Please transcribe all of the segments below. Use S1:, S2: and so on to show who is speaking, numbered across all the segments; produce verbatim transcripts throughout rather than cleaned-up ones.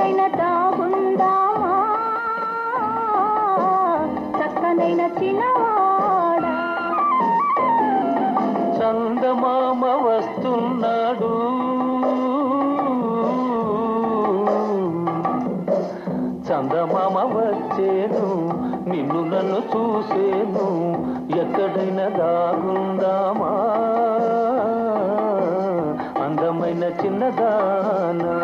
S1: ఎక్కడైనా దాగుందామా చక్కనైన చిన్నవాడా.
S2: చందమామ వస్తున్నాడు చందమామ వచ్చేను నిన్ను నన్ను చూసేను ఎక్కడైనా దాగుందామా అందమైన చిన్నదానా.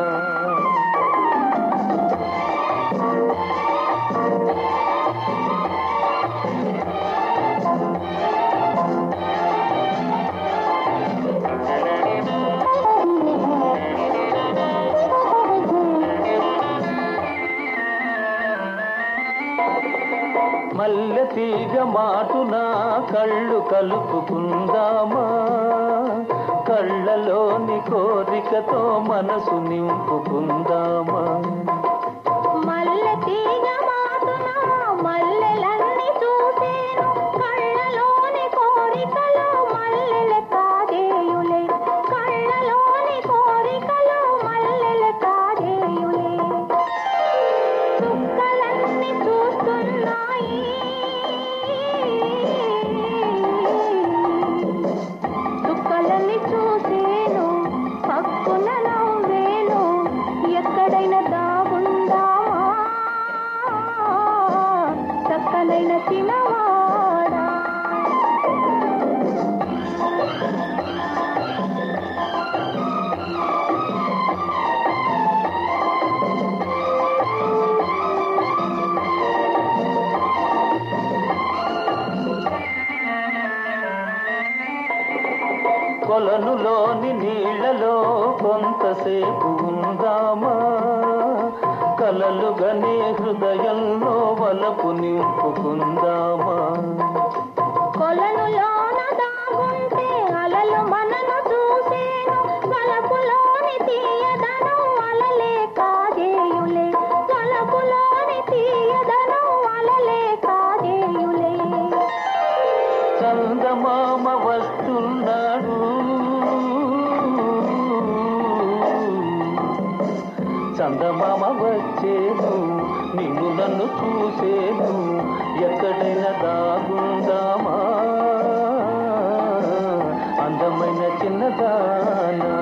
S2: మల్లె తీగ మాటున కళ్ళు కలుపుకుందామా కళ్ళలోని కోరికతో మనసు నింపుకుందామా.
S1: మల్లె తీగ మాటున మల్లెలన్నీ చూసేను కళ్ళలోని కోరికలో మల్లెల కాదేయులే కళ్ళలోని కోరికలో మల్లెల కాదేయులే. చుక్కలన్నీ చూస్తున్నాయి చుక్కలన్నీ చూసేను పక్కున నవ్వేను ఎక్కడైనా దాగుందామా చక్కనైన చిన్నవాడా.
S2: కొలనులోని నీళ్లలో కొంతసేపు ఉందామా కలలుగనే హృదయంలో వలపు నింపుకుందామా.
S1: కొలనులోన దాగుంటే అలలు మనను చూసేను వలపులోని తీయదనం అలలే కాదేయులే వలపులోని తీయదనం అలలే కాదేయులే.
S2: చందమామ వస్తున్నాడు చందమామ వచ్చేను నిన్ను నన్ను చూసేను ఎక్కడైనా దాగుందామా అందమైన చిన్నదానా.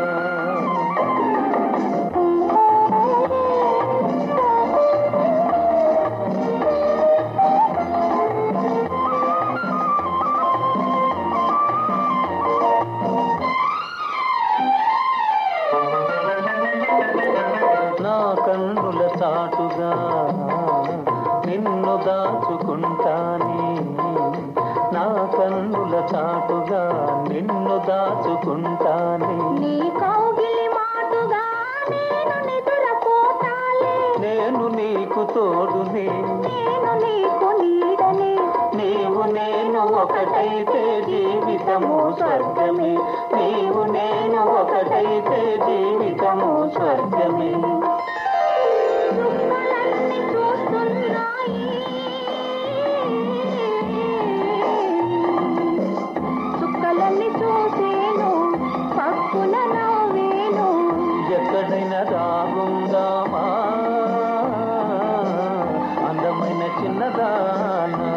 S2: నా కన్నుల చాటుగా నిన్ను దాచుకుంటానే నా కన్నుల చాటుగా నిన్ను దాచుకుంటానే.
S1: నీ కౌగిలి మాటుగా నేను నిద్రపోతాలే
S2: నేను నీకు తోడునే
S1: నేను నీకు నీడనే
S2: నీవు నేను ఒకటైతే జీవితము స్వర్గమే నీవు నేను ఒకటైతే జీవితము స్వర్గమే.
S1: చుక్కలన్నీ చూస్తున్నాయి చుక్కలన్నీ చూసేను పక్కున నవ్వేను
S2: ఎక్కడైనా దాగుందామా అందమైన చిన్నదానా.